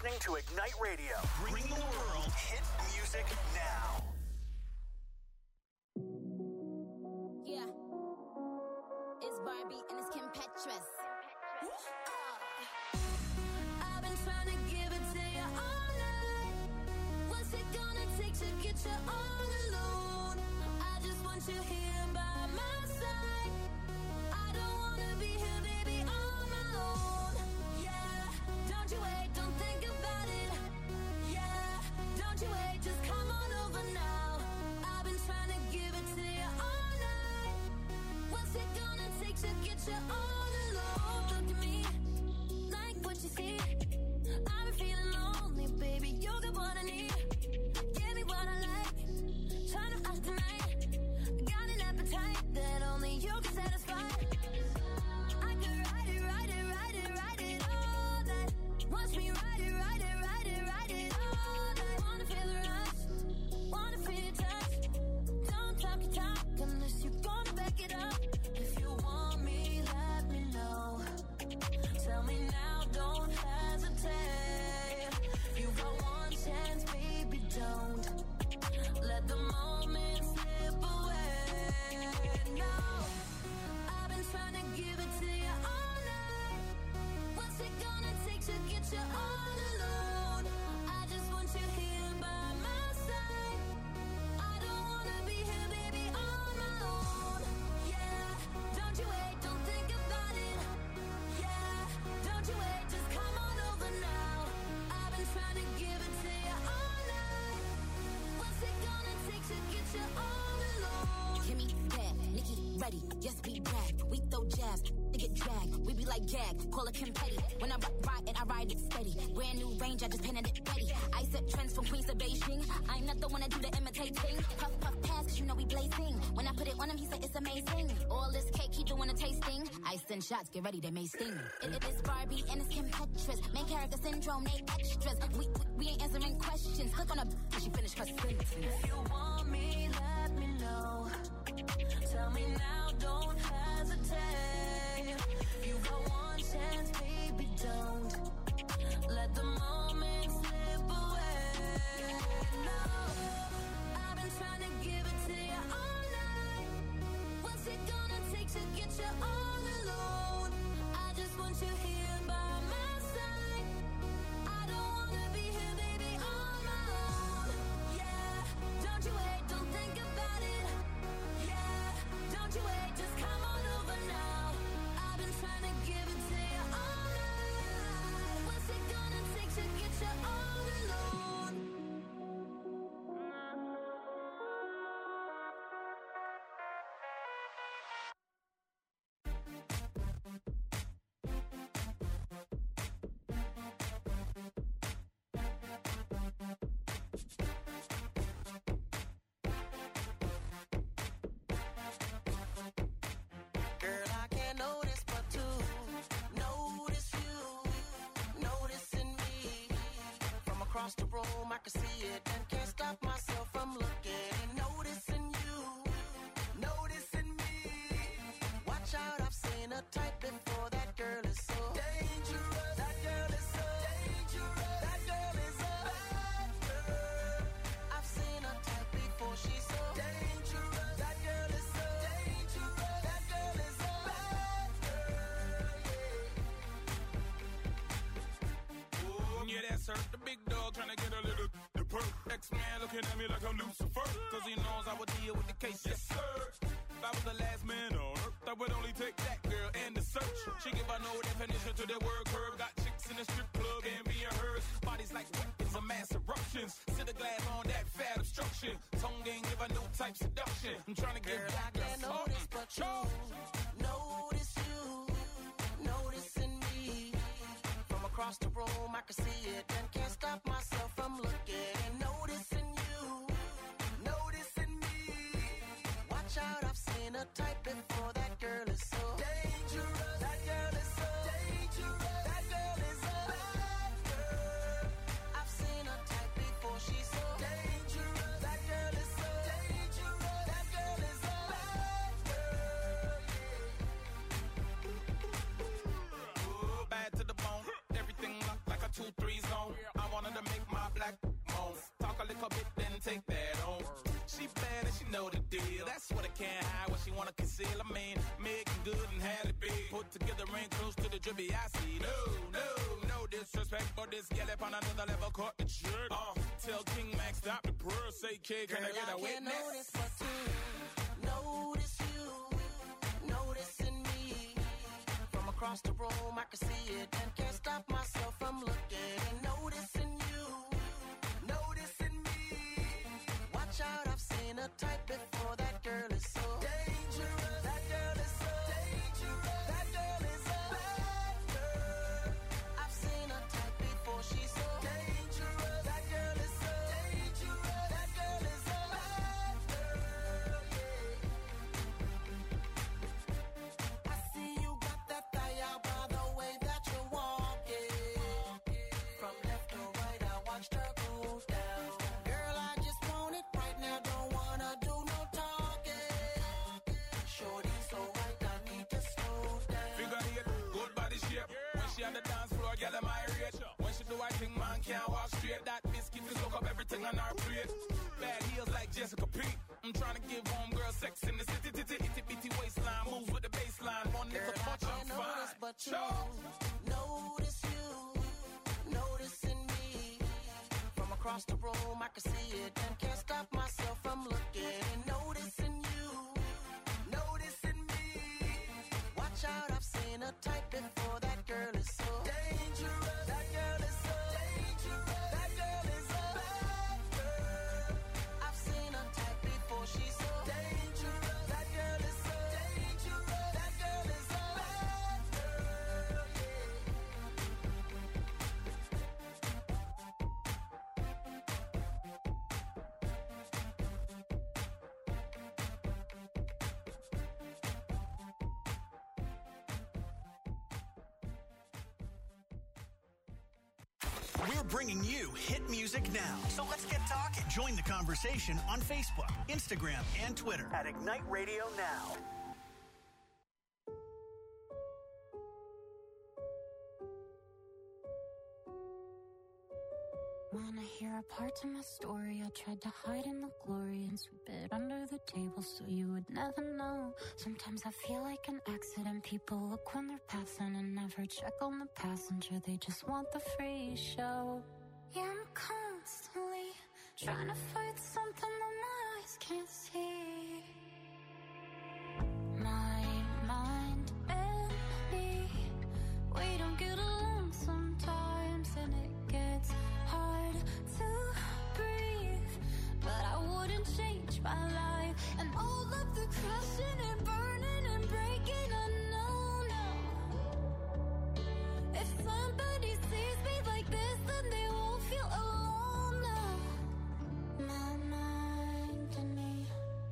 listening to Ignite Radio. Bringing the world hit music now. Yeah. It's Barbie and it's Kim Petras. I've been trying to give it to you all night. What's it gonna take to get you all alone? I just want you here by my side. I don't wanna be here, baby, on my own. Yeah, don't you wait, don't think about it. Yeah, don't you wait, just come on over now. I've been trying to give it to you all night. What's it gonna take to get you all alone? Look at me, like what you see. I've been feeling lonely, baby, you got what I need. Give me what I like, trying to ask tonight. Got an appetite that only you can satisfy. I could ride it, ride it, ride it, ride it all night. Watch me ride it, ride it, ride it, ride it all night. Wanna feel the rush, wanna feel your touch. Don't talk your talk unless you're gonna back it up. If you want me, let me know. Tell me now, don't hesitate. You got one chance, baby, don't let the moment slip away. No, I've been trying to give it to you all night. What's it gonna take to get you all alone? I just want you here by my side. I don't wanna be here, baby, on my own. Yeah, don't you wait, don't think about it. Yeah, don't you wait, just come on over now. I've been trying to give it to you all night. What's it gonna take to get you all alone? Kimmy, bad, Nikki, ready, yes, we brag. We throw jabs, they get dragged. We be like gag, call it Kim Petty. When I ride it, I ride it steady. Brand new range, I just painted it ready. I set trends from Queens to Beijing. I'm not the one that do the imitating. Puff, puff, pass, cause you know we blazing. When I put it on him, he said it's amazing. All this cake, he doing a tasting. I send shots, get ready, they may sting. It is Barbie and it's Kim Petras. Main character syndrome, they extras. We ain't answering questions. Click on a she finished her sentence. If you want me, let me know. Tell me now, don't hesitate. You got one chance, baby, don't let the moment slip away. No, I've been trying to give it to you all night. What's it gonna take to get you all alone? I just want you here by my side. I don't wanna be here, baby, on my own. Yeah, don't you wait, don't think about it. Yeah, don't you wait, just come on over now. I've been trying to give it to you all night. What's it gonna take to get you all alone? Girl, I can't notice but to notice you, noticing me. From across the room, I can see it and can't stop myself from looking. Noticing you, noticing me. Watch out, I've seen a type before. That girl is so dangerous. That girl is so dangerous. That girl is a bad girl. I've seen a type before. She's so dangerous. That girl is so dangerous. That girl is a bad girl. Yeah, that's her. The big dog trying to get a little the perk. X-Man looking at me like I'm Lucifer. Cause he knows I would deal with the case. Yes, sir. If I was the last man on earth, I would only take that girl and the search. She give a no definition to the word curve. Got chicks in the strip club and being hers. Bodies like weapons of mass eruptions. Sit the glass on that fat obstruction. Tongue gang give a new type seduction. I'm trying to get Girl, back I can't notice but you. Notice you, noticing me. From across the room, I can see it and can't stop myself from looking. Noticing you, noticing me. Watch out, I've seen a type before. That girl is so dangerous. That girl is so dangerous. That girl is a bad girl. I've seen a type before. She's so dangerous. That girl is so dangerous. That girl is a bad girl. bad to the bone. Everything locked like a 2-3 zone. she know the deal. That's what I can't hide, what she wanna conceal. I mean, making good and had it big. Put together ain't close to the drippy I see. No disrespect, but this gal up on another level caught the jerk. Tell King Max stop the purr, say kid, can I get a witness? Girl, I can't notice but to notice you, noticing me. From across the room, I can see it and can't stop myself from looking and noticing you, noticing me. Watch out, I've seen a type before. That girl is so dangerous. That girl is so dangerous. That girl is a bad girl. I've seen a type before. She's so dangerous. That girl is so dangerous. That girl is a bad girl. Yeah. I see you got that thigh out by the way that you're walking. From left to right, I watched her go down. Girl, I just want it right now. Don't wanna do no talking. Shorty so right, I need to slow down. Figure eight, good body shape. When she on the dance floor, get them irate. When she do I think man can't walk straight. That biscuit to soak up everything on our plate. Bad heels like Jessica P. I'm trying to give homegirl sex in the city. Itty bitty waistline moves with the baseline. One Girl, little I punch, I'm can't notice fine. but you, notice you, noticing me. From across the room, I can see it and can't stop myself from looking and noticing you, noticing me. Watch out, I've seen a type before. That girl is so dangerous. That girl is so dangerous. That girl is a bad girl. I've seen a type before. She's so dangerous. That girl is so dangerous. That girl is a bad girl. We're bringing you hit music now. So let's get talking. Join the conversation on Facebook, Instagram, and Twitter at Ignite Radio Now. Wanna hear a part of my story? I tried to hide in the glory and sweep it under the table so you would never know. Sometimes I feel like an accident. People look when they're passing and never check on the passenger. They just want the free show. Yeah, I'm constantly trying to fight something that my eyes can't see. My mind and me, we don't get along sometimes, and it gets hard to breathe. But I wouldn't change my life and all of the crushing and burning and breaking. I know now. If somebody sees me like this, then they won't feel alone now. My mind and me.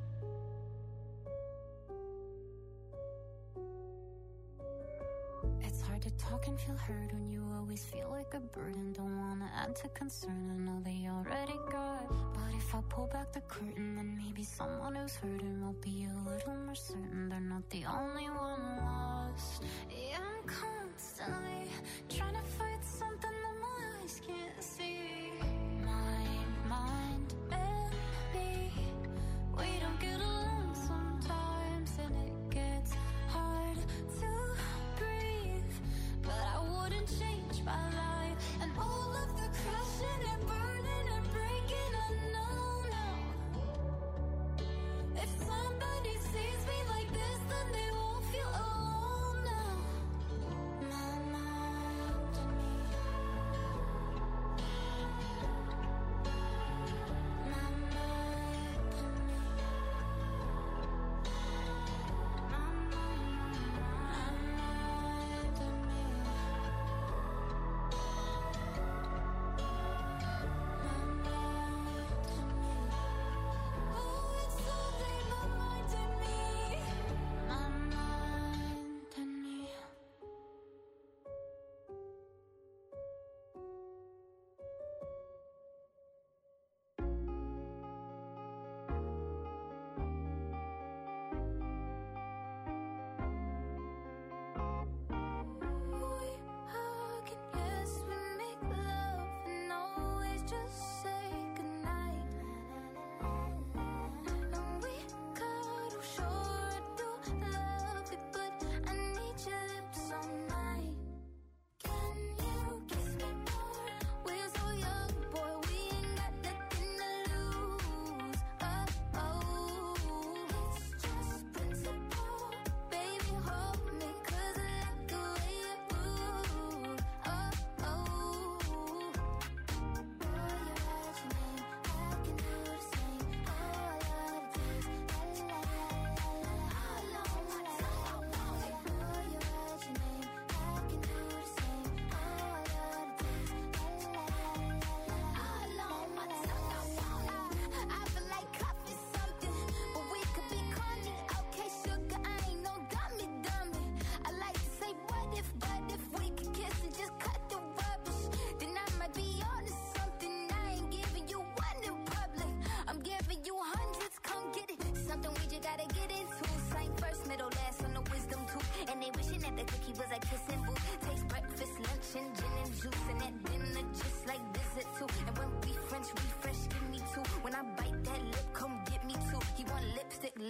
It's hard to talk and feel heard when you always feel like a burden. Don't wanna add to concern, I know they already got. But if I pull back the curtain, then maybe someone who's hurting will be a little more certain they're not the only one lost. Yeah, I'm constantly trying to fight something that my eyes can't see. My mind and me, we don't get along sometimes, and it gets hard to breathe. But I wouldn't change my life and all of the crushing and burning and breaking. I know now. If somebody sees me like this, then they won't feel alone.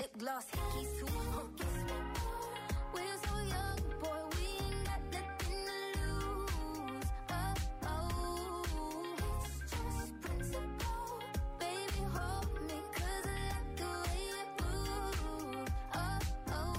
lip gloss, hickeys too hunky. We're so young, boy, we ain't got nothing to lose. Oh, oh, it's just principle. Baby, hold me, 'cause I like the way you move. Oh, oh.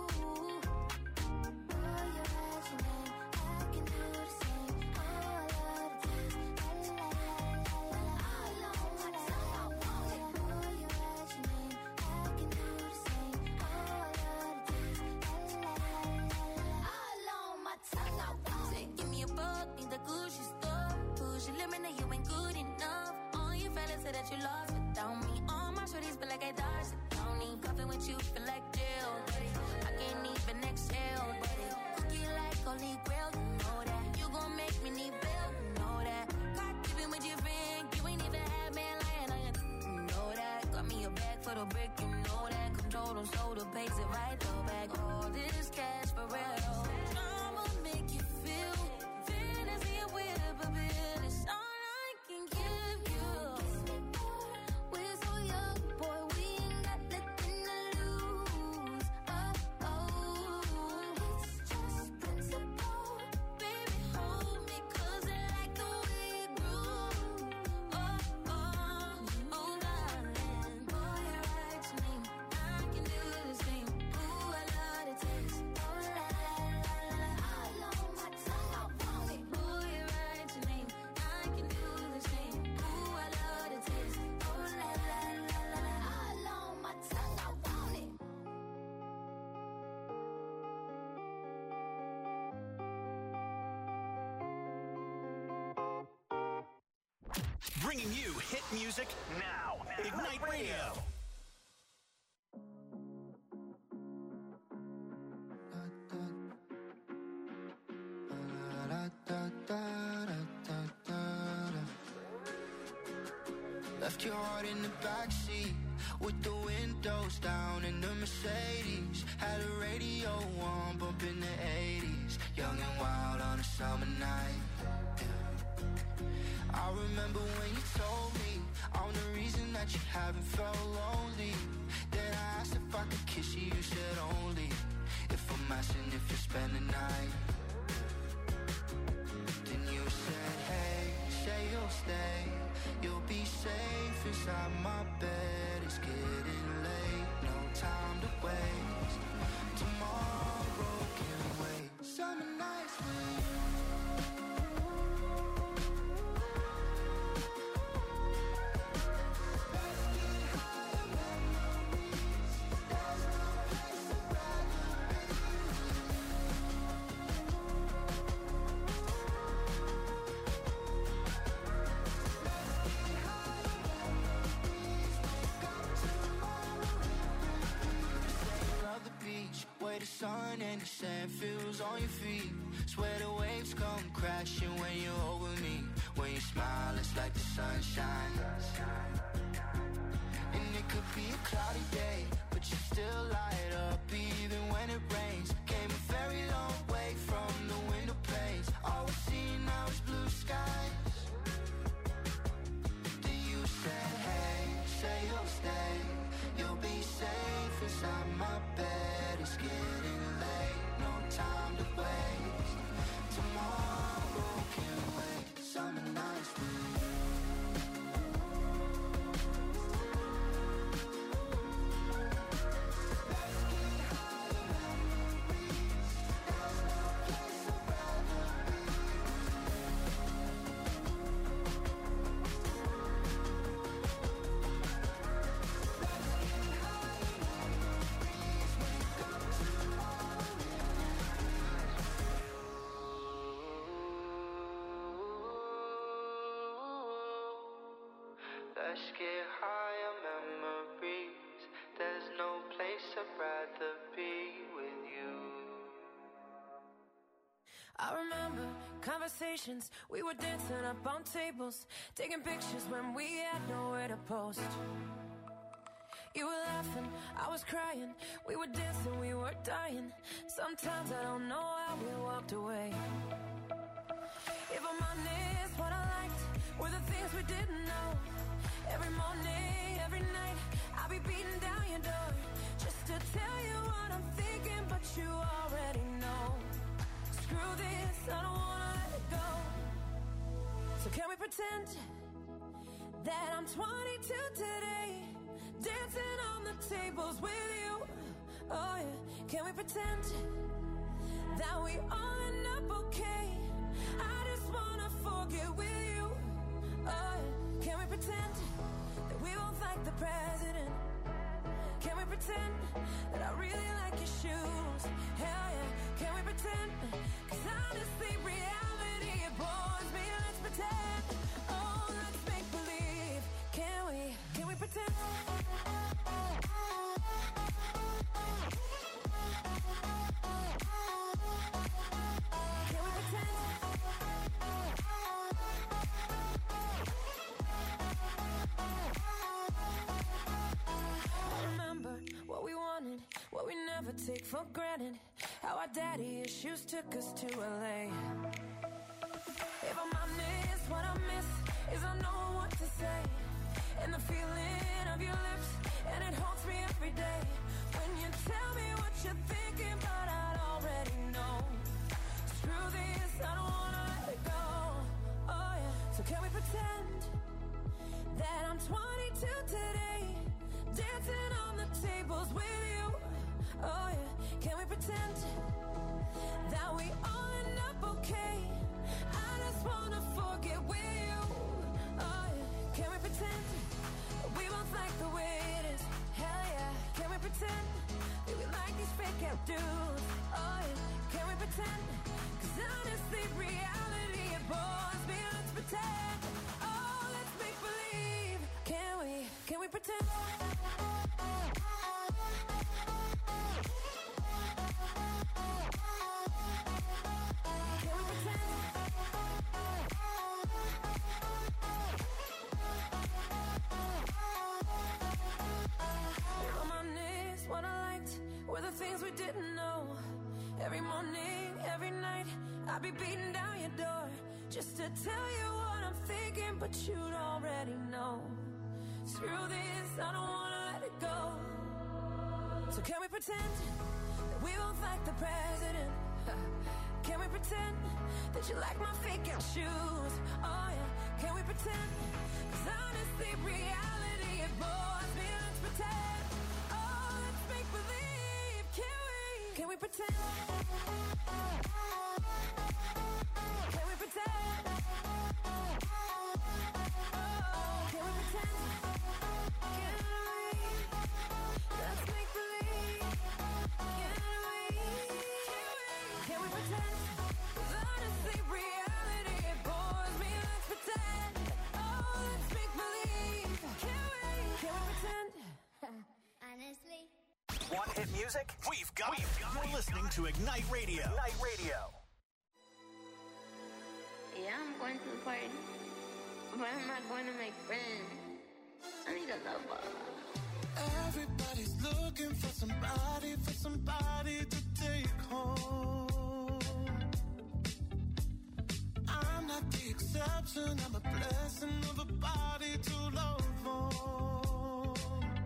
Boy, you're at your name, I can do the same. Oh, I love the taste. La, la, la, la, la, la. All on my tongue, I want it. Boy, you're at your name, I can do the same. Oh, I love the taste. La, la, la, la, la. All on my tongue, I want it. Give me a buck, need the Gucci store. Push your limit, now you ain't good enough. All your fellas say that you lost without me. All my shorties feel like I dodged the county. Cuffing with you feel like jail, buddy. I can't even exhale, buddy. Cookie like holy grail, you know that. You gon' make me need bail, you know that. Got keeping with your friend, you ain't even had man lying on you, you know that. Got me a bag for the brick, you know that. Control them shoulder, pays it right though back. All this cash for real. I'ma make you feel fantasy with a bill. It's all I can give you. We're so young, boy, we ain't got nothing to lose. Oh, oh, it's just principle. Baby, hold me, 'cause I like the way you groove. Oh, oh, oh, darling. Boy, you're right to me. I can do the same. Ooh, I love the taste. Oh, la, la, la, la, la. All on my tongue, I want it. Boy, you're right to me. I can do the same. Ooh, I love the taste. Oh, la, la, la, la, la. All on my tongue, I want it. Bringing you hit music now. Ignite Radio. Left your heart in the backseat with the windows down in the Mercedes. Had a radio on, bumping the 80s. Young and wild on a summer night. Yeah. I remember when you told me I'm the reason that you haven't felt lonely. Then I asked if I could kiss you, you said only if I'm asking if you spend the night. Then you said, hey, say you'll stay. You'll be safe inside my bed. It's getting late, no time to waste. Tomorrow can wait. Summer nights with you. Let's get higher memories. There's no place I'd rather be. Where the sun and the sand feels on your feet. Swear the waves come crashing when you're over me. When you smile, it's like the sunshine. And it could be a cloudy day, but you still light up even when it rains. Came a very long way from the window panes. All we're seeing now is blue skies. Then you said, hey, say you'll stay. You'll be safe inside my bed. It's getting late, no time to waste. Tomorrow can wait. Summer nights with you. Let's get higher memories. There's no place I'd rather be. Let's get higher memories. Wake up tomorrow. Let's get higher memories. There's no place I'd rather be with you. I remember conversations, we were dancing up on tables, taking pictures when we had nowhere to post. You were laughing, I was crying, we were dancing, we were dying. Sometimes I don't know how we walked away. If I'm honest, what I liked were the things we didn't know. Every morning, every night, I'll be beating down your door just to tell you what I'm thinking, but you already know. Screw this, I don't wanna let it go. So can we pretend that I'm 22 today, dancing on the tables with you? Oh yeah, can we pretend that we all end up okay? I just wanna forget with you. Oh yeah, can we pretend that we both like the president? Can we pretend that I really like your shoes? Hell yeah, can we pretend? 'Cause honestly, reality, it bores me. Let's pretend. Oh, let's make believe. Can we pretend? What we never take for granted. How our daddy issues took us to LA. If I'm honest, what I miss is I know what to say. And the feeling of your lips, and it haunts me every day. When you tell me what you're thinking, but I'd already know. Screw this, I don't wanna let it go. Oh yeah, so can we pretend that I'm 22 today, dancing on the tables with you? Oh yeah, can we pretend that we all end up okay? I just wanna forget with you. Oh yeah, can we pretend that we both like the way it is? Hell yeah, can we pretend that we like these fake out dudes? Oh yeah, can we pretend? 'Cause honestly, reality, it bores me. Let's pretend. Oh, let's make believe. Can we pretend? What I liked were the things we didn't know. Every morning, every night, I'd be beating down your door just to tell you what I'm thinking, but you'd already know. Screw this, I don't wanna let it go. So can we pretend that we both like the president? Can we pretend that you like my fake out shoes? Oh yeah, can we pretend? 'Cause honestly, reality, it bores me. Let's pretend. Make believe, can we pretend? Can we pretend? Oh, can we pretend? Let's make believe. Can we pretend? 'Cause honestly, reality, it bores me. Let's pretend. Oh, let's make believe. Can we pretend? Honestly. Want hit music? We've got it. You're listening to Ignite Radio. Ignite Radio. Yeah, I'm going to the party, but I'm not going to make friends. I need a lover. Everybody's looking for somebody to take home. I'm not the exception, I'm a blessing of a body to love on.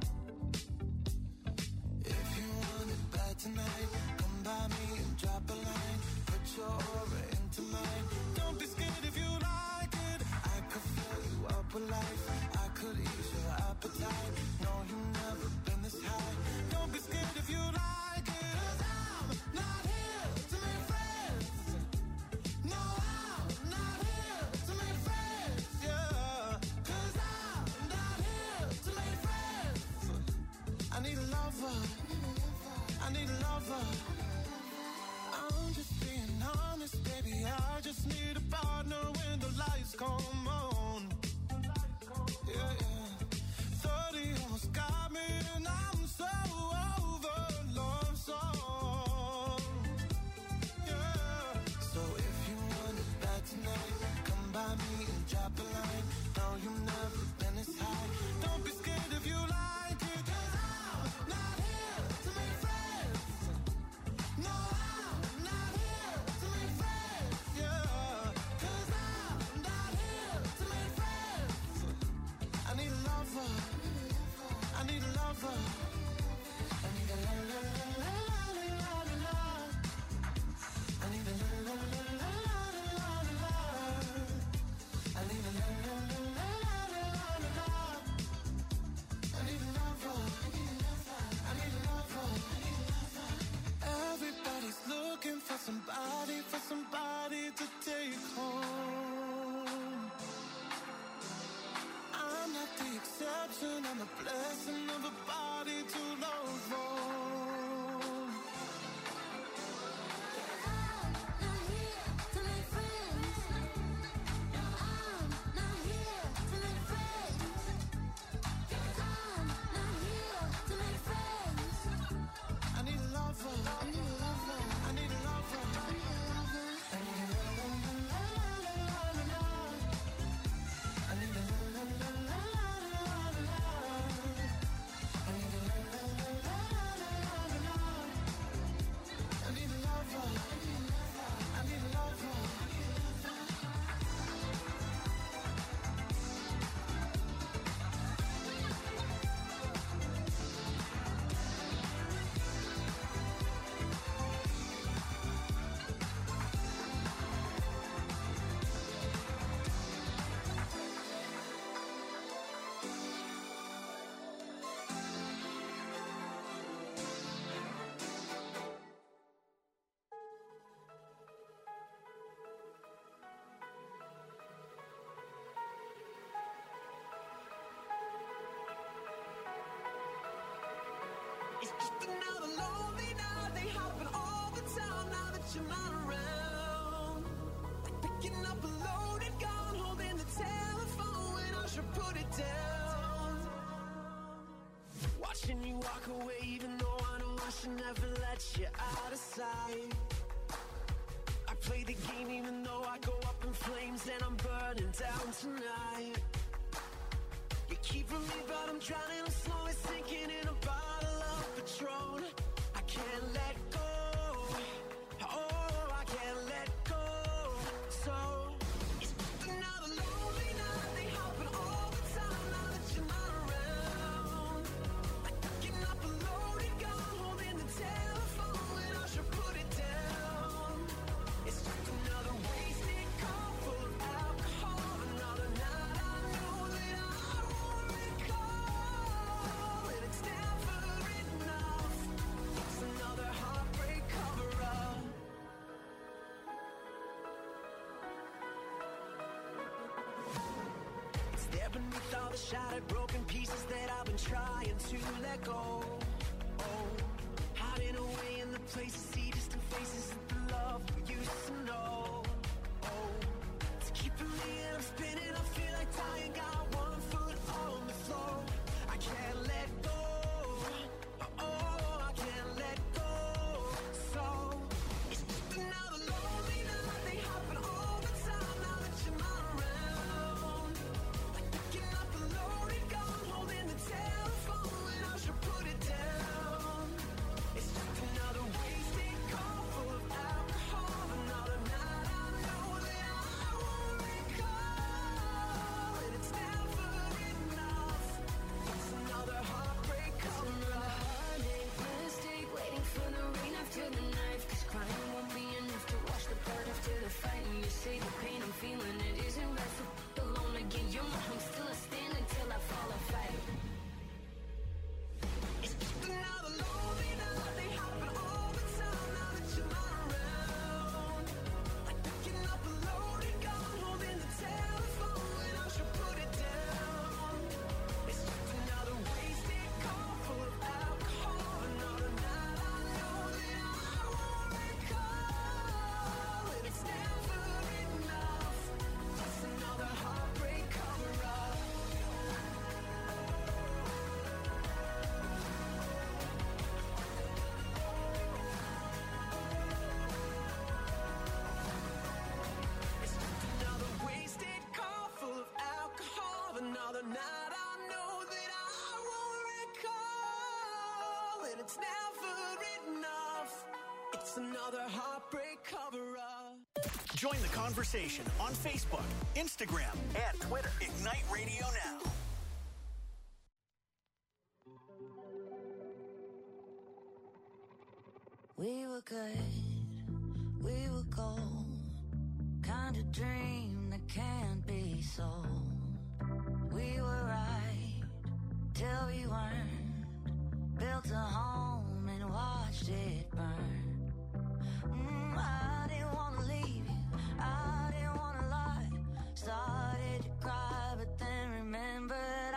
If you want it bad tonight, come by me and drop a line. Put your aura into mine. Don't be scared if you like it. I could fill you up with life. I could ease your appetite. No, you've never been this high. Don't be scared if you like it. 'Cause I'm not here to make friends. No, I'm not here to make friends. Yeah, 'cause I'm not here to make friends. I need a lover. I need a lover. I'm just being honest, baby. I just need a partner when the lights come on. Yeah, yeah. 30 almost got me, and I'm so over love song. Yeah. So if you want it bad tonight, come by me and drop a line. No, you've never been this high. Don't be scared if you like it. 'Cause I'm not here to make friends. No, I'm not here to make friends. Yeah. 'Cause I'm not here to make friends. I need another lonely night. They happen all the time now that you're not around. Like picking up a loaded gun, holding the telephone when I should put it down. Watching you walk away, even though I know I should never let you out of sight. I play the game even though I go up in flames and I'm burning down tonight. You're keeping me, but I'm drowning. I'm slowly sinking in a bottle of Patron. I can't let go. Oh, I can't let go. So it's just another lonely night. They happen all the time now that you're not around. Like picking up a loaded gun, holding the telephone when I should put it down. It's just another wasted call full of alcohol. Another night I know that I won't recall. And it's never enough. It's another heartbreak cover-up. It's there beneath all the shattered, broken pieces that I've been trying to let go. Oh, hiding away in the places, see distant faces of the love we used to know. Oh, it's keeping me and I'm spinning. I feel like dying, got one foot on the floor. I can't let go. Oh, I can't let go. So it's just another lonely night. They happen all the time now that you're not around. Like picking up a loaded gun, holding the telephone when I should put it down. It's just another wasted call full of alcohol. Another night I know that I won't recall. And it's never enough. It's another heartbreak cover-up. Mistake, waiting for the rain after the knife. 'Cause crying won't be enough to wash the blood after the fight. And you say the pain I'm feeling, it isn't right. So alone again, you're my home, still I stand until I fall or fight. It's just another lonely night. They happen all the time now that you're not around. Like picking up a loaded gun, holding the telephone when I should put it down. It's just another wasted call full of alcohol. Another night I know that I won't recall. And it's never enough. It's another heartbreak cover-up. It's just another wasted call full of alcohol. Another night I know that I won't recall. And it's never enough. It's another heartbreak cover-up. Join the conversation on Facebook, Instagram, and Twitter. Ignite Radio Now. We were good, we were gold. Kind of dream that can't be sold. We were right till we weren't. Built a home and watched it burn. I didn't want to leave you, I didn't want to lie. Started to cry, but then remembered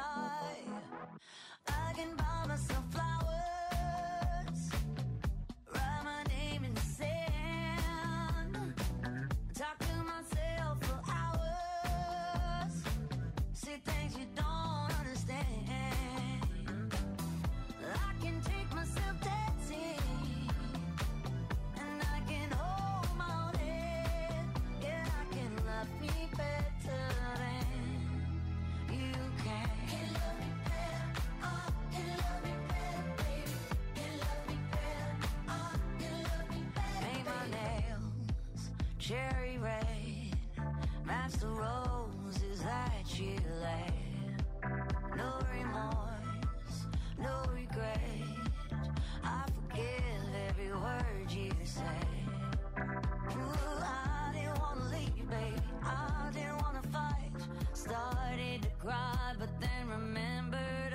I can buy myself flowers, write my name in the sand, talk to myself for hours, see things you don't understand. I can take myself dancing, and I can hold my own head. Yeah, I can love me better than you can. Can love me better, can love me better, baby. Can love me better, can love me better. Paint my nails cherry red, match the roses that you laid. No remorse, no regret. I forgive every word you said. Ooh, I didn't want to leave you, baby. I didn't want to fight. Started to cry, but then remembered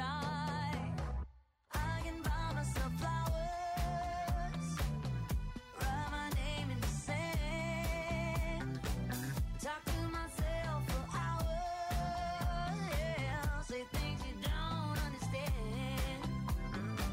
I can buy myself flowers, write my name in the sand, talk to myself for hours, yeah, say things you don't understand.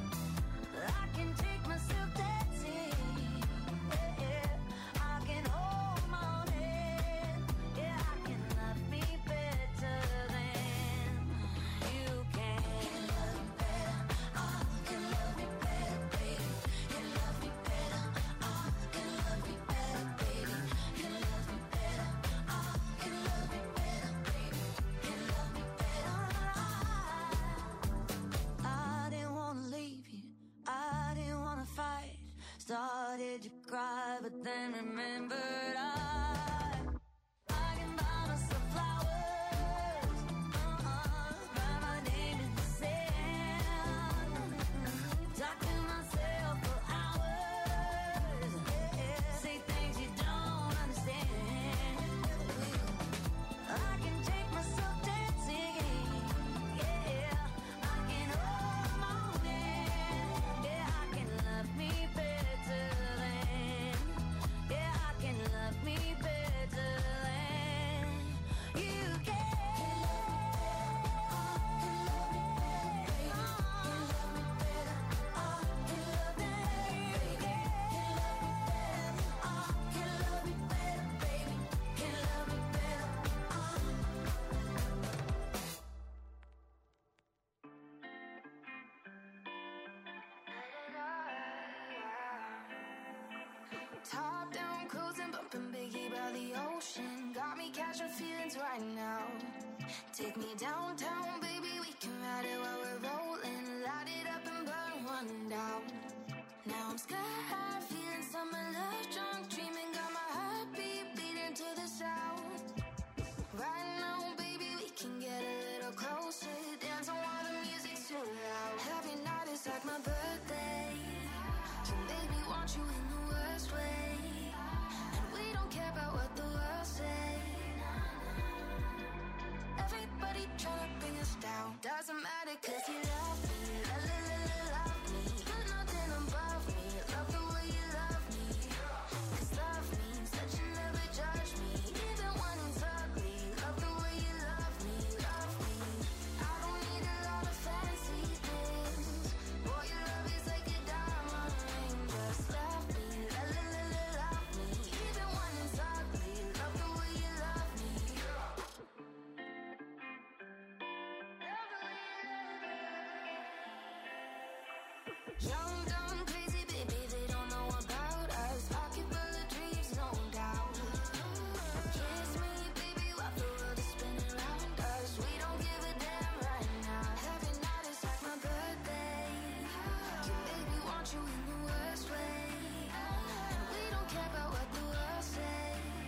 started to cry, but then remembered I can buy myself flowers, write my name in the sand, talk to myself for hours, say things you don't understand. I can take myself dancing, I can hold the morning, I can love me better than, I can love me better than you can. Top down, cruising, bumping Biggie by the ocean. Got me catching feelings right now. Take me downtown, baby, we can ride it while we're rolling. Light it up and burn one down. Now I'm sky high, feeling summer love, drunk, dreaming. Got my heartbeat beating to the sound. Right now, baby, we can get a little closer. Dancing while the music's too loud. Every night is like my birthday. You make me want you in the worst way. And we don't care about what the world say. Everybody tryna bring us down. Doesn't matter cause you love me. Love me. Put nothing above me. Love the way you love me. Cause love means that you never judge me. Even when it's ugly. Love the way you love me. Love me. I don't need a lot of fancy things. Boy, your love is like a diamond ring. Just love me. Love me. Even when it's ugly. Love the way you love me. Young, dumb, crazy, baby, they don't know about us. Pocket full of dreams, no doubt. Kiss me, baby, while the world is spinning around us. We don't give a damn right now. Every night is like my birthday. You make me want you in the worst way. And we don't care about what the world say.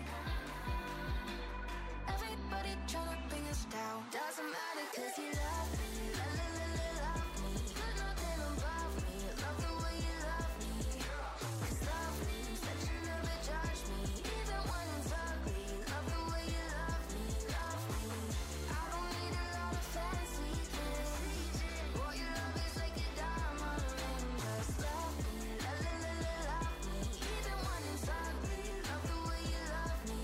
Everybody tryna bring us down. Doesn't matter cause you love me. Love me. Put nothing above me. Love the way you love me. Cause love means that you never judge me. Even when it's ugly. Love the way you love me. Love me. I don't need a lot of fancy things. Boy, your love is like a diamond ring. Just love me. Love me. Even when it's ugly. Love the way you love me.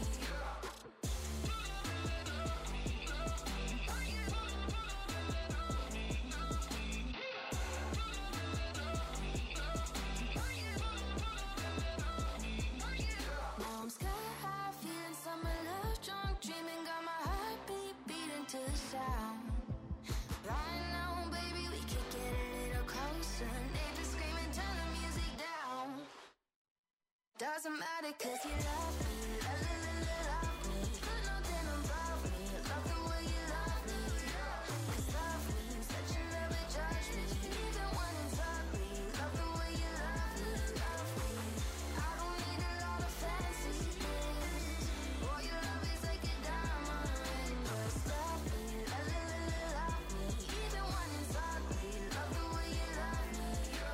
Now I'm sky high, feeling summer love, drunk, dreaming. Got my heartbeat beating to the sound. Right now, baby, we could get a little closer. Neighbors screaming, turn the music down. Doesn't matter cause you love me. Love me. Put nothing above me. Love the way you love me. Cause love means that you never judge me. Even when it's ugly. Love the way you love me. Love me. I don't need a lot of fancy things. Boy, your love is like a diamond ring. Just love me. Love me. Even when it's ugly. Love the way you love me.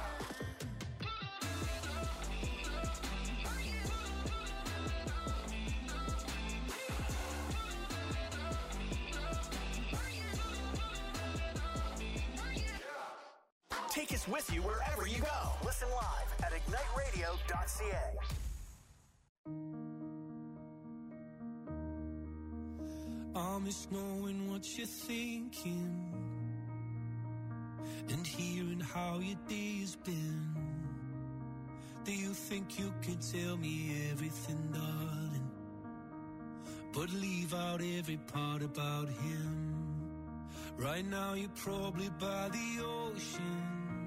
Take us with you wherever you go. Listen live at igniteradio.ca. I miss knowing what you're thinking and hearing how your day's been. Do you think you could tell me everything, darling, but leave out every part about him? Right now you're probably by the ocean,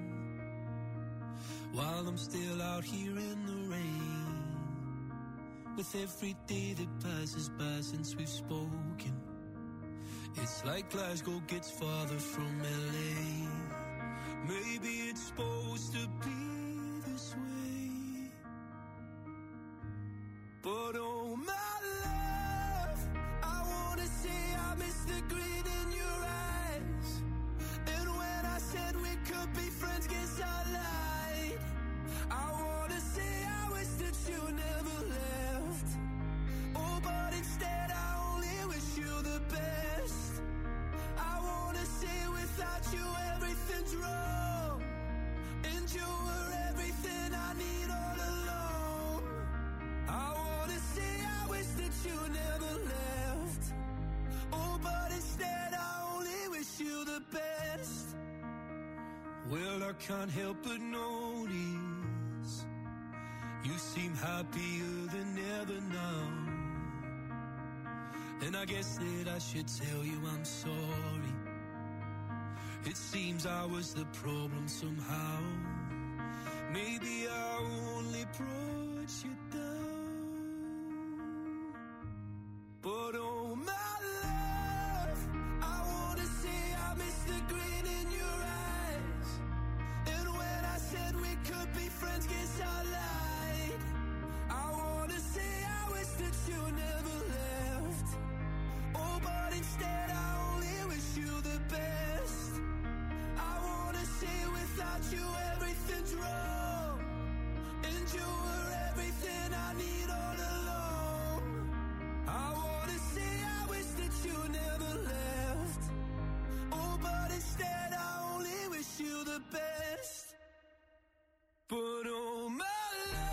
while I'm still out here in the rain. With every day that passes by since we've spoken, it's like Glasgow gets farther from LA. Maybe it's supposed to be this way. But oh my love, I wanna say I miss the grin in your eyes. And when I said we could be friends, guess I lied. I wanna say I wish that you never left. Oh, but instead I only wish you the best. I wanna say without you everything's wrong, and you were everything I need all along. I wanna say I wish that you never left. Oh, but instead I only wish you the best. Well, I can't help but notice you seem happier than ever now. And I guess that I should tell you I'm sorry. It seems I was the problem somehow. Maybe I only brought you down. But oh my love, I wanna say I miss the grin in your eyes. And when I said we could be friends, guess I lied. I wanna say I wish that you never left. Oh, but instead I only wish you the best. I wanna say without you everything's wrong, and you were everything I need all along. I wanna say I wish that you never left. Oh, but instead I only wish you the best. But oh my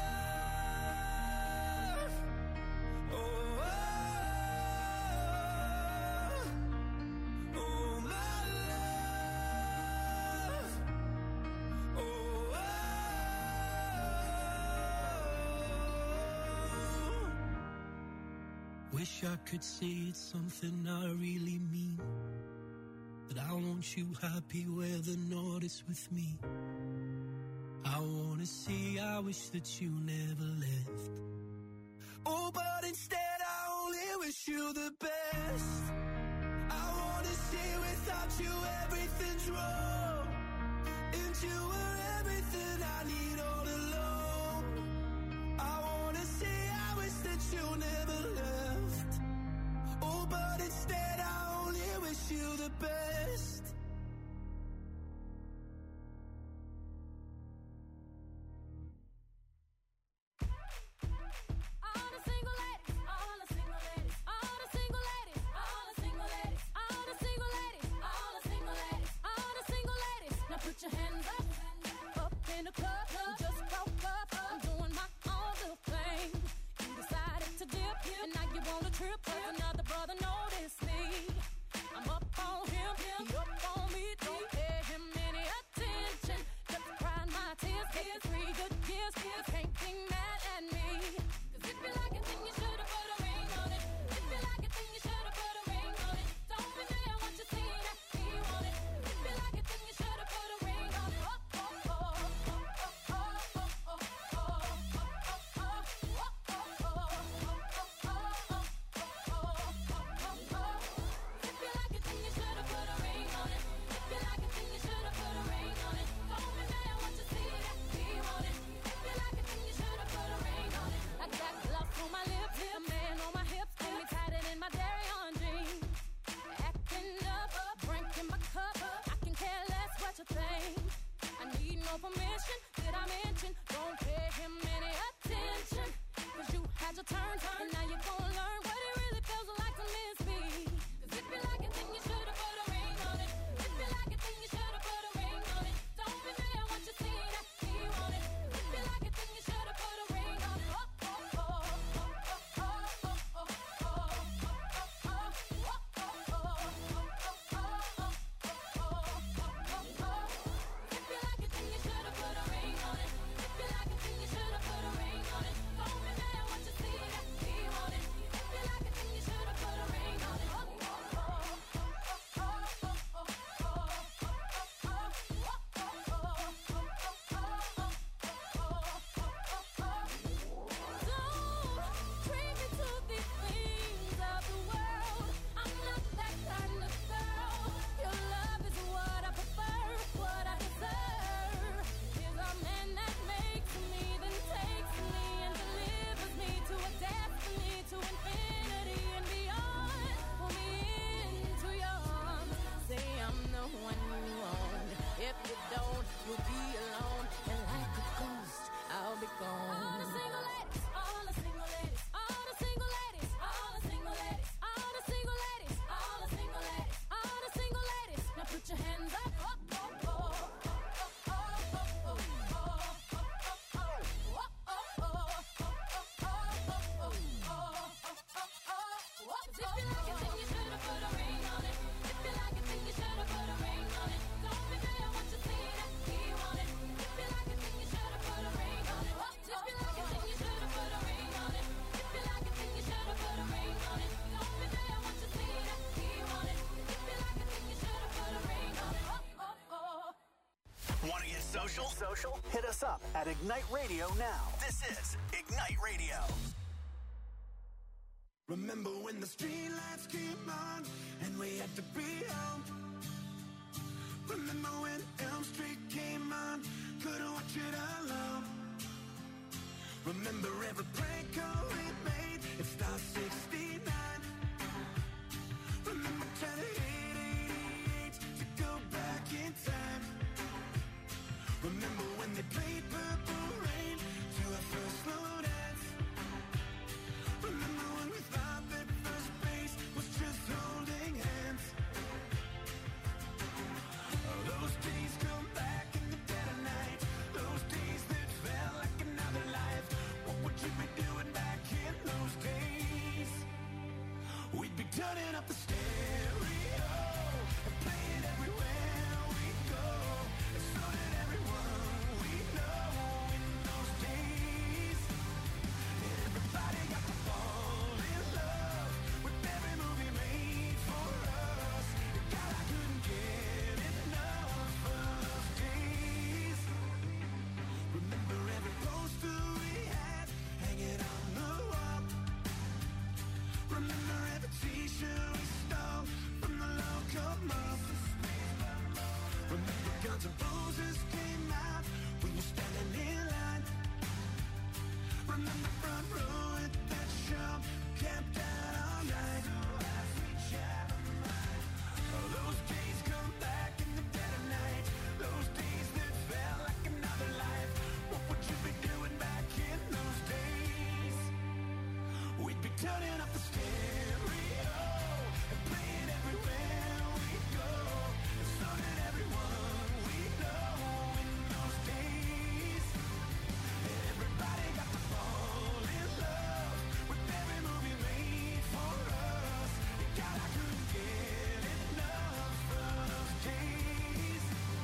love, oh, oh my love, oh, wish I could say it's something I really mean, that I want you happy where the north is with me. I wanna say I wish that you never left. Oh, but instead I only wish you the best. I wanna say without you everything's wrong, and you were everything I need all along. I wanna say I wish that you never left. Oh, but instead I only wish you the best. All the single ladies, all the single ladies, all the single ladies, all the single ladies, all the single ladies, all the single ladies, all the single ladies. Now put your hands up, up in the club. You just broke up. I'm doing my own little thing. You decided to dip, and now you wanna trip. 'Cause another brother noticed me. I'm up on him, he up on me. Don't pay him any attention. Just crying my tears, getting 3 good years. You can't be mad at me. 'Cause if you like it, then you should've put a ring on it. If you like it, then you should've put a ring on it. Don't be mad what you see that he want it. If you like it, then you should've put a ring on it. Oh, oh, oh, oh, oh, us up at Ignite Radio now. This is Ignite Radio. Remember when the streetlights came on and we had to be home? Remember when Elm Street came on, couldn't watch it alone? Remember every prank call we made, it's Star 69. Remember turning 888 to go back in time. Remember when they played Purple Rain to our first slow dance? Remember when we thought that first base was just holding hands? Those days come back in the dead of night. Those days that felt like another life. What would you be doing back in those days? We'd be turning up the stereo and playing everywhere we go. And so did everyone we know in those days. And everybody got to fall in love with every movie made for us. God, I couldn't get enough of those days. Remember every poster we had hanging on the wall. Remember every t-shirt we stole from the local mall. Remember Guns N' Roses came out when you're standing in line. Remember front row at that show, camped out all night. Those days come back in the dead of night. Those days that felt like another life. What would you be doing back in those days? We'd be turning up the stereo and playing everywhere we go. And so did everyone we know in those days. And everybody got to fall in love with every movie made for us. And God, I couldn't get enough of those days.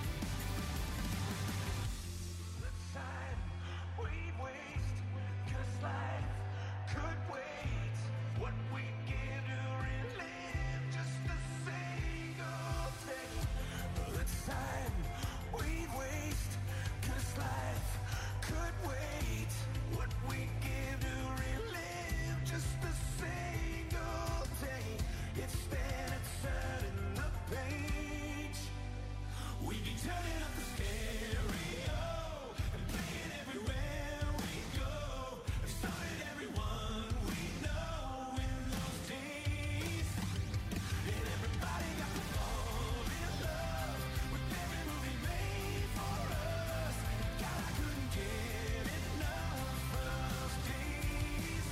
The time we'd waste, 'cause life could wait. What we'd give to relive just a single day. The time we'd waste, 'cause life could wait. What we'd give to relive just a single day. Instead of turning the page, we'd be turning up the stereo and playing everywhere we go. And so did everyone we know in those days. And everybody got to fall in love with every movie made for us. God, I couldn't get enough of those days.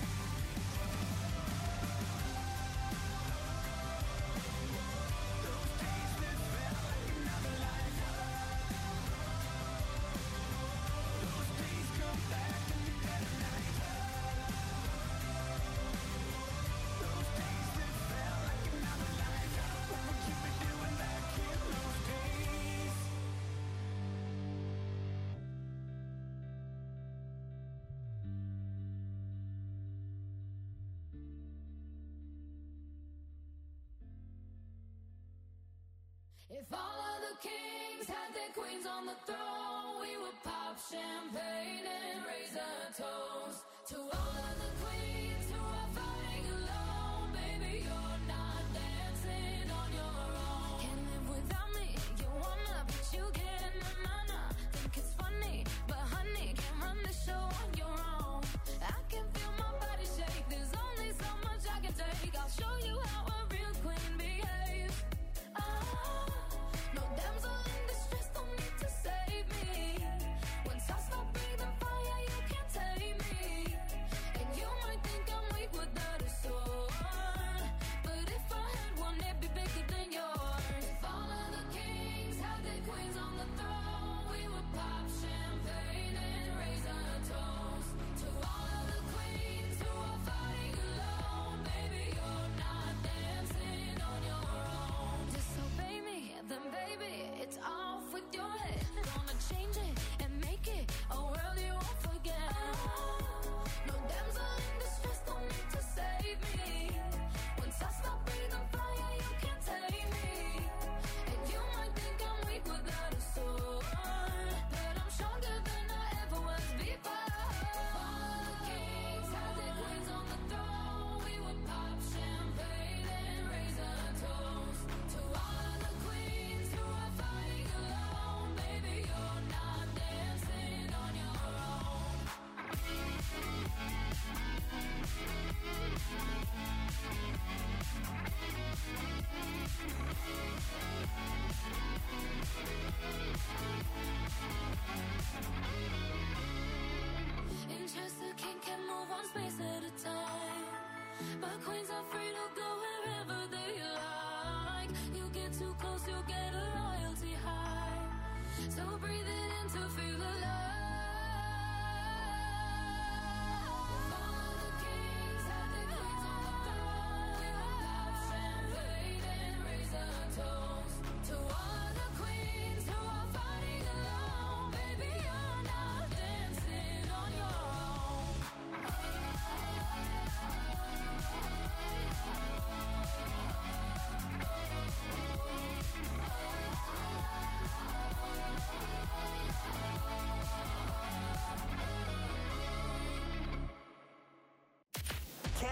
Those days that felt like another life. Those days come back in the dead of night. Those days that felt like another life. What would you be doing back in those days? If all of the kings had their queens on the throne, we would pop champagne and raise a toast to all of the queens who are fighting alone. Baby, you're not dancing on your own. Can't live without me, you wanna, but you can't. Nah. Think it's funny, but honey, can't run the show on your own. I can feel my body shake, there's only so much I can take. I'll show you how a real queen behaves. No damsel in distress, don't need to save me. Once I stop breathing fire, you can't take me.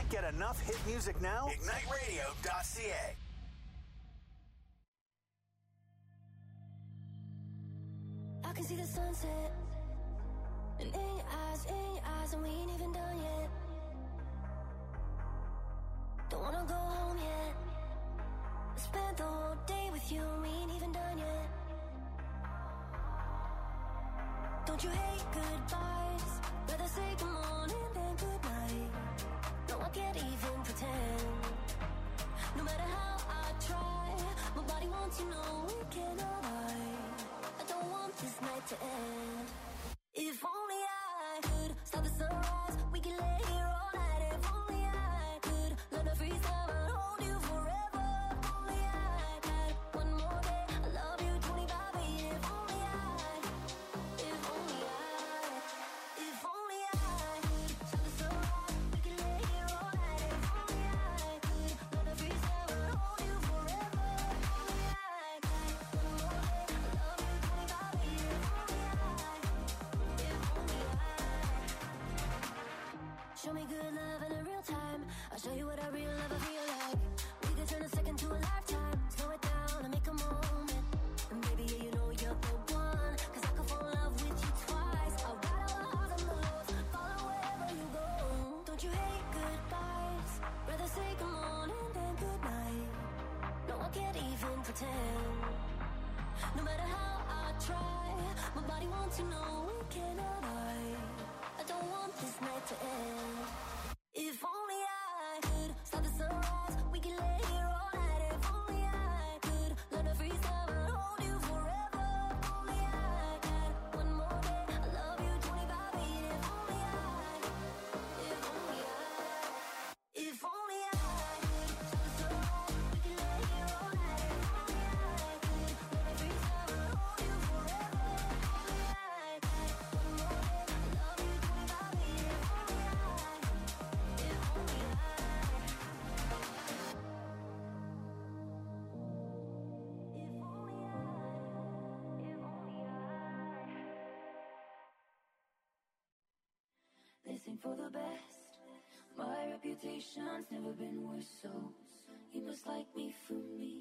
Get enough hit music now? IgniteRadio.ca. I can see the sunset. And in your eyes, and we ain't even done yet. Don't wanna go home yet. I spent the whole day with you, and we ain't even done yet. Don't you hate goodbyes? Rather say good morning than good night. No, I can't even pretend. No matter how I try, my body wants to know we cannot hide. I don't want this night to end. If only I could stop the sunrise, we can lay here all night. If only I could learn to freeze time and hold you forever. If only I had one more day, I love you 25/8. If only I could stop the sunrise, we can lay here all night. If only I could learn to freeze time and hold you forever. If only I had one more day, I love you 25/8. Show me good love in a real time. I'll show you what a real love will feel like. We could turn a second to a lifetime. Slow it down and make a moment. And baby, yeah, you know you're the one. Cause I could fall in love with you twice. I'll ride all the highs and the lows, follow wherever you go. Don't you hate goodbyes? Rather say good morning than good night. No, I can't even pretend. No matter how I try, my body wants to know we cannot hide. I don't want this night to end. If only I could stop the sunrise, we can lay here all night. If only I could learn to freeze time and hold you forever. If only I had one more day, I love you 25/8. If only I could stop the sunrise, we can lay here all night. If only I could learn to freeze time and hold you forever. If only I had one more day, I love you 25/8. If only I This ain't for the best. My reputation's never been worse, so you must like me for me.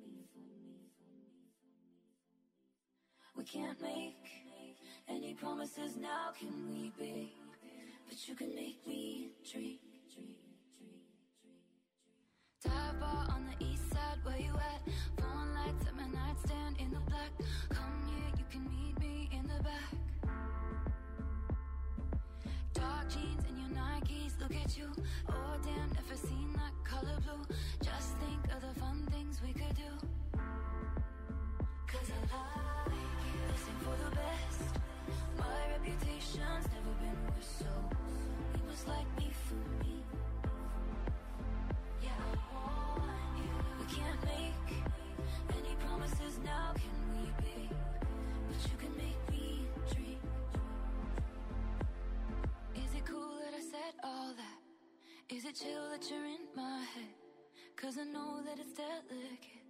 We can't make any promises now, can we, babe? But you can make me dream. Dive bar on the east side, where you at? Phone lights at my nightstand in the black. Come here, you can meet me in the back. Dark jeans and your Nikes, look at you. Oh damn, never seen that color blue. Just think of the fun things we could do. Cause I like you. This ain't for the best. My reputation's never been worse, so you must like me for me. Yeah, I want you. We can't make any promises now, can we, babe? But you can make me dream. Is it cool that I said all that? Is it chill that you're in my head? Cause I know that it's delicate.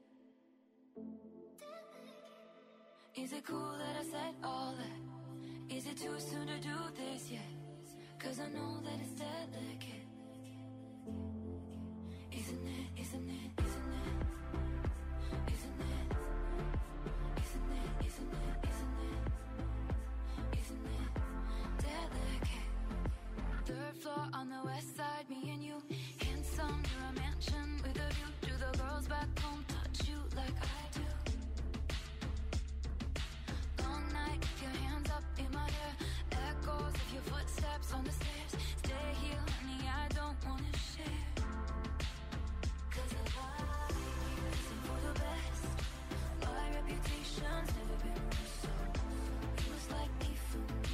Is it cool that I said all that? Is it too soon to do this yet? Cause I know that it's delicate. Isn't it, isn't it, isn't it? Isn't it? Isn't it, isn't it, isn't it? Isn't it delicate? Third floor on the west side, me and you. Handsome, near a mansion with a view. Do the girls back home touch you like I do? Long night, your hands up in my hair. Echoes of your footsteps on the stairs. Stay here, honey, I don't wanna share. Cause I like you. Listen for the best. My reputation's never been worse, so you must like me for me.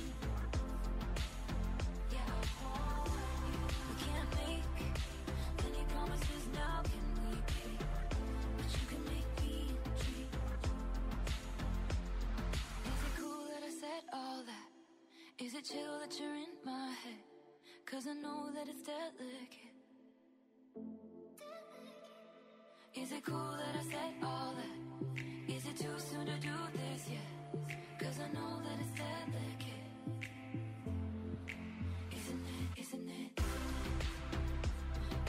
Yeah, I want you. We can't make any promises now, can we, babe? But you can make me dream. Is it cool that I said all that? Is it chill that you're in my head? Cause I know that it's delicate. Is it cool that I said all that? Is it too soon to do this yet? Cause I know that it's delicate. Isn't it, isn't it?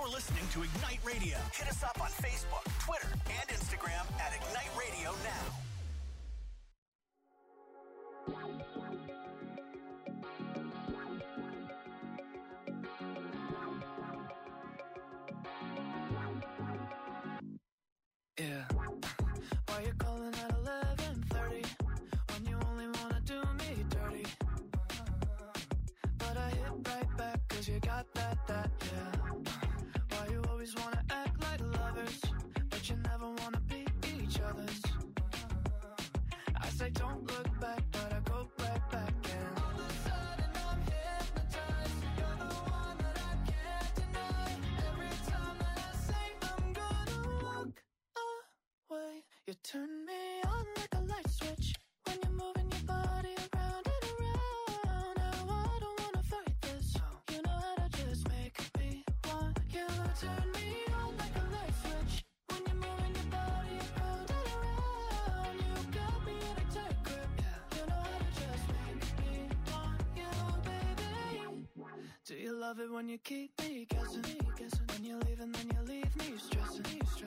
You're listening to Ignite Radio. Hit us up on Facebook, Twitter, and Instagram at Ignite Radio Now. Yeah. Why you calling at 11:30 when you only wanna do me dirty? But I hit right back 'cause you got that, yeah. Why you always wanna act like lovers, but you never wanna be each other's? I say don't look back, but I go right back and all of a sudden I'm hypnotized. You're the one that I can't deny. Every time that I say I'm gonna walk away, you turn me on like a light switch when you're moving your body around and around. Now I don't wanna fight this. You know how to just make me want you. Turn me on like a light switch when you're moving your body around and around. You got me in a tight grip. You know how to just make me want you, baby. Do you love it when you keep me guessing? When you leave and then you leave me stressing.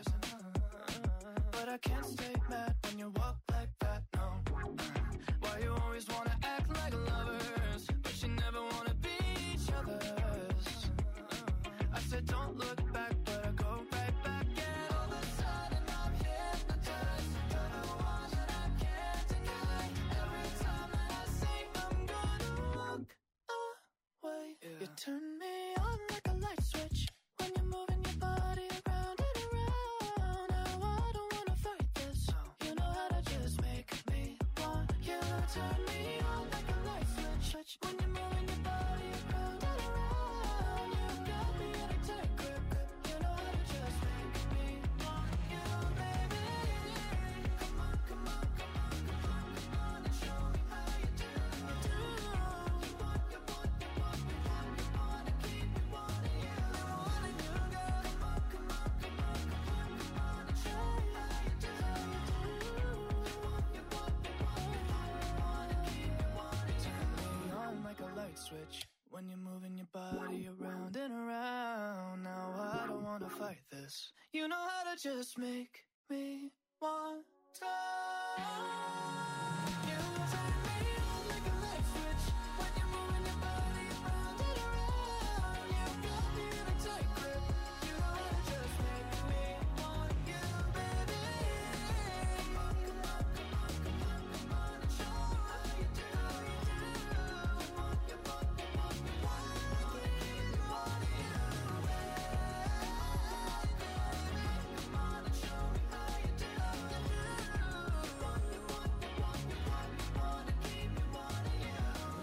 But I can't stay mad when you walk like that, no. Why you always wanna act like lovers, but you never wanna be each other's? I said don't look back, but I go right back and all of a sudden I'm hypnotized. You're the one that I can't deny. Every time that I say I'm gonna walk away, you turn me on like a light switch when you're moving your body around and around. Now I don't wanna fight this. You know how to just make me want you. Turn me on like a light switch when you're moving your body around and around. You got me in a tight grip. You know how to just make me want you, baby. Come on, come on, come on, come on, come on and show me how you do. You want, you want, you want, you want, you want to keep me wanting you. Wanting you, girl. Come on, come on, come on, come on, come on and show me how you do. You want, you want, you want, you want, you want to keep me wanting you. Turn me on like a light switch when you're moving your body around and around. Now I don't wanna fight this. You know how to just make me want to. You turn me on like a light switch when you're moving your body around and around. You got me in a tight grip. You know how to just make me want you, baby. Come on, come on, come on, come on, come on and show me how you do. You want, you want, you want, you want, you want to keep me wanting you. Come on and show me how you do. You want, you want, you want, you want, you want to keep me wanting you.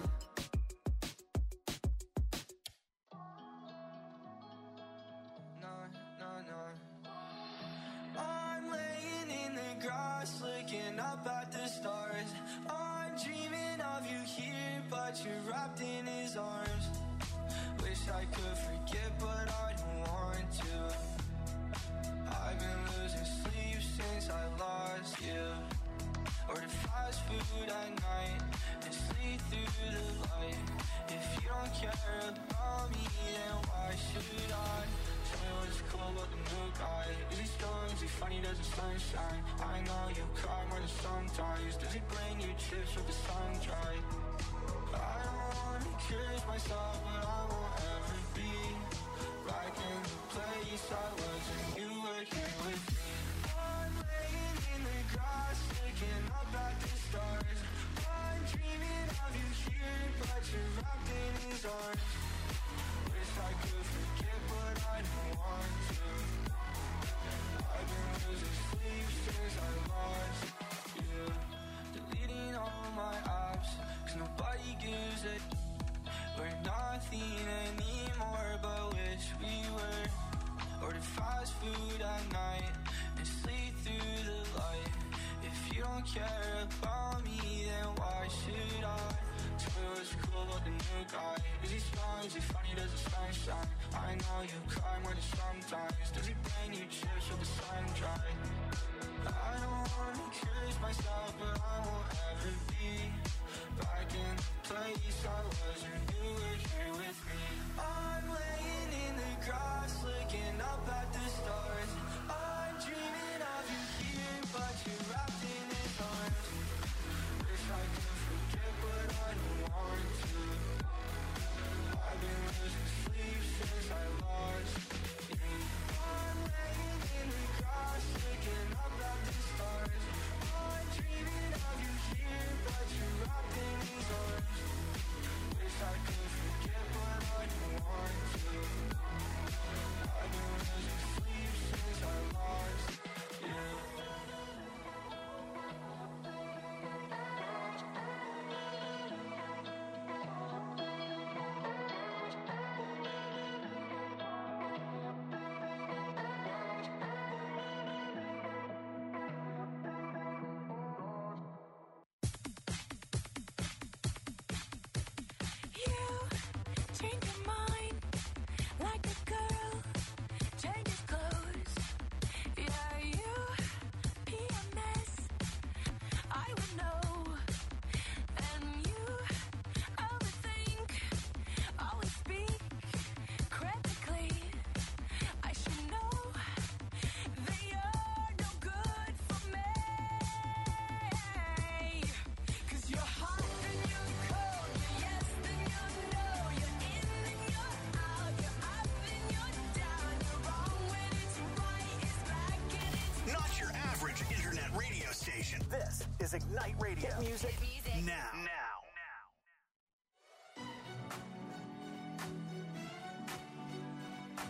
No. I'm laying in the grass looking up at the stars. I'm dreaming of you here, but you're wrapped in his arms. Wish I could forget, but I don't want to. I've been losing sleep since I lost you. Order fast food at night and sleep through the light. If you don't care about me, then why should I? Tell me what's cool about the new guy. Is he strong? Is he funny? Does the sunshine? I know you cry more than sometimes. Does he bring you chips with the sun dry? I don't wanna curse myself, but I won't ever be back in the place I was when you were here with me. I'm laying in the grass looking up at the stars. I'm dreaming of you here, but you're wrapped in his arms. Wish I could forget, but I don't want to. I've been losing sleep since I lost you. Deleting all my apps, 'cause nobody gives a. We're nothing anymore, but wish we were. Order fast food at night and sleep through the light. If you don't care about me, then why should I? Tell me what's cool about the new guy. Is he strong? Is he funny? Does the sun shine? I know you cry more than sometimes. Does he bring you chips with the sun dry? I don't wanna curse myself, but I won't ever be back in the place I was when you were here with me. I'm laying in the grass looking change your mind like a girl changes clothes. Yeah, you PMS, I would know. And you overthink, always speak critically. I should know that you're no good for me. 'Cause you're hot and you're cold, you're yes then you're no, you're in and you're out, you're up and you're down, you're wrong when it's right, it's back and it's Not your average internet radio station. This is Ignite Radio. Hit music now.